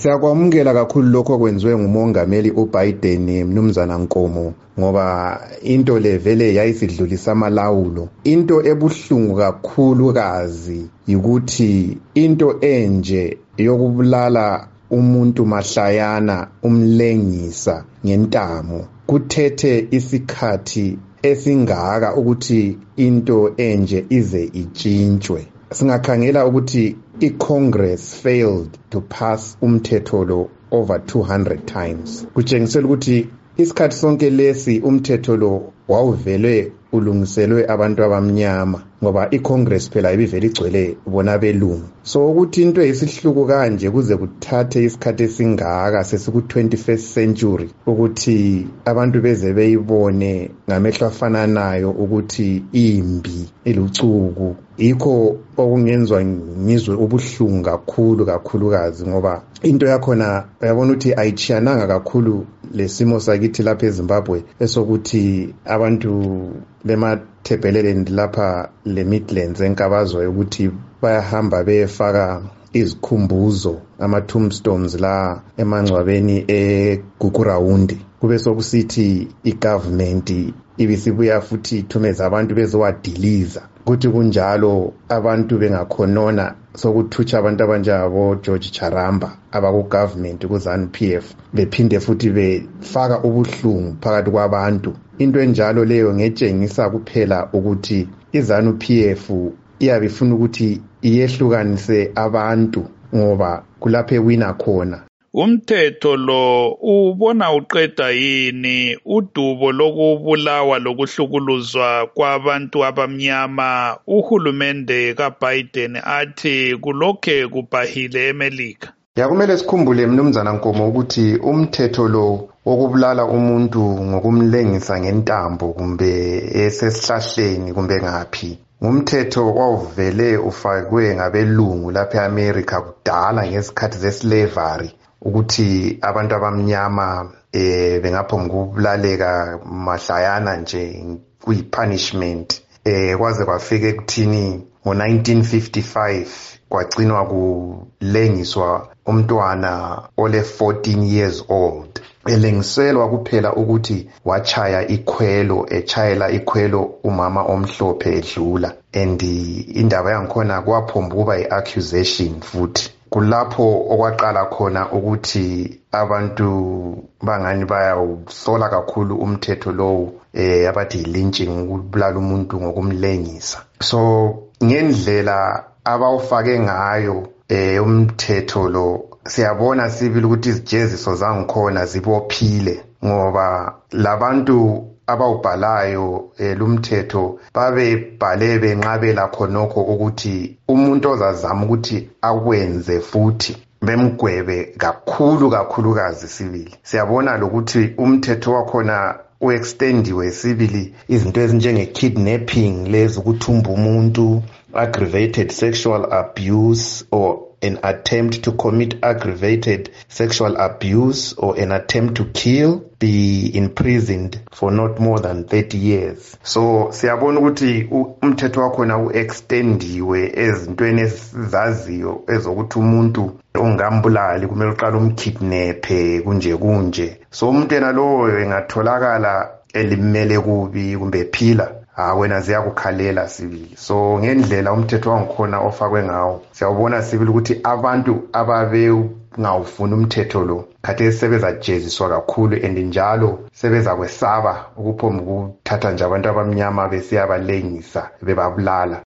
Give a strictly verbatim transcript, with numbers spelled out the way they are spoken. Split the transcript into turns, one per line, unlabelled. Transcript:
Siyakwamukela kakhulu lokho okwenziwe ngumongameli uBiden mnumzana Nkomo ngoba into le vele yayisidlulisa amalawulo. Into ebuhlungu kakhulukazi ukuthi into enje yokubulala umuntu mahlayana umlengisa ngentamo kuthethe isikhathi esingaka ukuthi into enje ize itshintshwe. Singakhangela ukuthi iCongress failed to pass umthetho lo over two hundred times. Kutshengisela ukuthi isikhathi sonke lesi umthetho lo wawuvele ulungiselwe abantu abamnyama ngoba iCongress phela ibivele igcwele bona belungu. So ukuthi into eyisihluku kanje kuze kuthathe isikhathi esingaka sesiku twenty-first century ukuthi abantu beze beyibone ngamehlo afananayo ukuthi imbi ilucuku, yikho okungenzwa ngizwe ubuhlungu kakhulu kakhulukazi ngoba into yakhona uyabona ukuthi ayichiyananga kakhulu lesimo sakithi lapha eZimbabwe esokuthi abantu bemathebheleleni lapha le Midlands enkabazwe ukuthi bayahamba beyefaka izikhumbuzo ama-tombstones la emangcwabeni eGugurawundi, kube sokusithi igovernment ibisibuya futhi ithumeza abantu bezowadiliza. Kuthi kunjalo abantu bengakhonona sokuthutsha abantu abanjengabo George Charamba abaku-government ku-ZANU P F bephinde futhi befaka ubuhlungu phakathi kwabantu. Into enjalo leyo ngetshengisa kuphela ukuthi i-ZANU P F iyabe ifuna ukuthi iyehlukanise abantu ngoba kulapho ewina khona.
Umthetho lo ubona uqeda yini udubo lokubulawa lokuhlukuluzwa kwabantu abamnyama? Uhulumende kaBiden athi kulokhe kubhahile eMelika.
Ya kumele sikhumbule mnumzana Nkomo ukuthi umthetho lo wokubulala umuntu ngokumlengisa ngentambo kumbe esesihlahleni kumbe ngaphi ngumthetho wawuvele ufakwe ngabelungu lapha eAmerica kudala ngesikhathi zeslavery ukuthi abantu abamnyama eh bengaphonga ukubulaleka mahlayana nje kuyipunishment eh kwaze kwafika ekuthini ngo nineteen fifty-five kwagcinwa kulengiswa umntwana ole fourteen years old elengiselwa kuphela ukuthi wachaya ikhwelo echayela ikhwelo umama omhlophe edlula, and indaba yangikhona kwaphomba kuba i-accusation futhi kulapho okwaqala khona ukuthi abantu bangani bayawusola kakhulu umthetho lowo eh abathi lynching, ukubulala umuntu ngokumlengisa. So ngendlela abawufake ngayo eh umthetho lo siyabona sibili ukuthi izijeziso zangikhona zibophile ngoba labantu abawubhalayo lumthetho babebhale benqabela khonokho ukuthi umuntu ozazama ukuthi akwenze futhi bemgwebe kakhulu kakhulukazi sibili. Siyabona lokuthi umthetho wakhona uextendiwe sibili izinto ezinjenge kidnapping, lezi ukuthumba umuntu, aggravated sexual abuse or an attempt to commit aggravated sexual abuse or an attempt to kill, be imprisoned for not more than thirty years. So siyabona ukuthi umthetho wakhona uextendiwe ezintweni ezaziyo ezokuthi umuntu ongambulali kumele uqala umkidnaphe kunje kunje. So umuntu yena lowo engatholakala elimele kubi kumbe phila, ha wena ziyakukhalela sibili. So ngendlela umthetho wangikhona ofakwe ngawo siyabona sibili ukuthi abantu ababe ngawufuna umthetho lo khathesi sebezajeziswa kakhulu, and njalo sebeza kwesaba ukuphomba ukuthatha nje abantu abamnyama besiyabalengisa bebabulala.